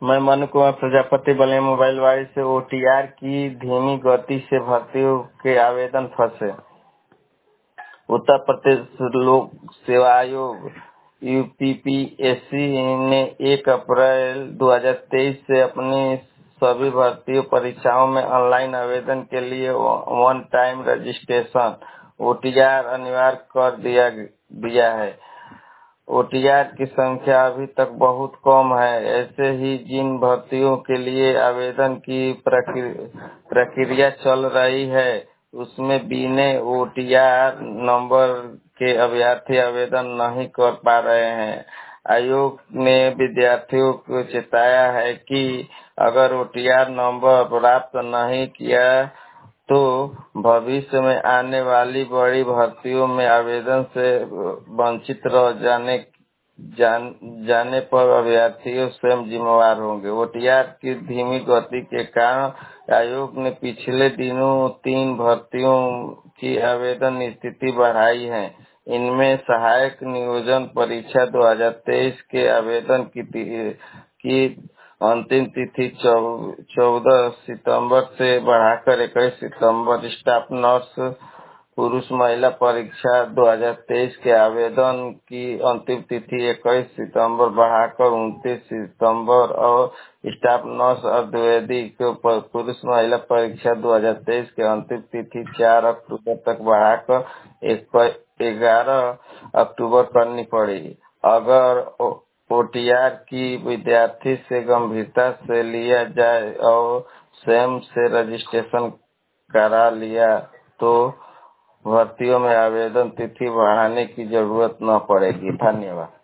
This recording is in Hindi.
मैं मनु कुमार प्रजापति बलिया मोबाइल वाड़ी से ओटीआर की धीमी गति से भर्तियों के आवेदन फंसे। उत्तर प्रदेश लोक सेवा आयोग यूपीपीएससी ने 1 अप्रैल 2023 से अपनी सभी भर्ती परीक्षाओं में ऑनलाइन आवेदन के लिए वन टाइम रजिस्ट्रेशन ओटीआर अनिवार्य कर दिया है। ओटीआर की संख्या अभी तक बहुत कम है। ऐसे ही जिन भर्तियों के लिए आवेदन की प्रक्रिया चल रही है उसमें बिना ओटीआर नंबर के अभ्यर्थी आवेदन नहीं कर पा रहे हैं। आयोग ने विद्यार्थियों को चेताया है कि अगर ओटीआर नंबर प्राप्त नहीं किया तो भविष्य में आने वाली बड़ी भर्तियों में आवेदन से वंचित रह जाने पर अभ्यर्थियों स्वयं जिम्मेवार होंगे। ओटीआर की धीमी गति के कारण आयोग ने पिछले दिनों 3 भर्तियों की आवेदन स्थिति बढ़ाई है। इनमें सहायक नियोजन परीक्षा 2023 के आवेदन की अंतिम तिथि 14 सितंबर से बढ़ाकर 21 सितंबर, स्टाफ नर्स पुरुष महिला परीक्षा 2023 के आवेदन की अंतिम तिथि 21 सितंबर बढ़ाकर 29 सितंबर और स्टाफ नर्स अर्धवैदिक पुरुष महिला परीक्षा 2023 के अंतिम तिथि 4 अक्टूबर तक बढ़ाकर 11 अक्टूबर करनी पड़ी। अगर ओटीआर की विद्यार्थी से गंभीरता से लिया जाए और स्वयं से रजिस्ट्रेशन करा लिया तो भर्तियों में आवेदन तिथि बढ़ाने की जरूरत न पड़ेगी। धन्यवाद।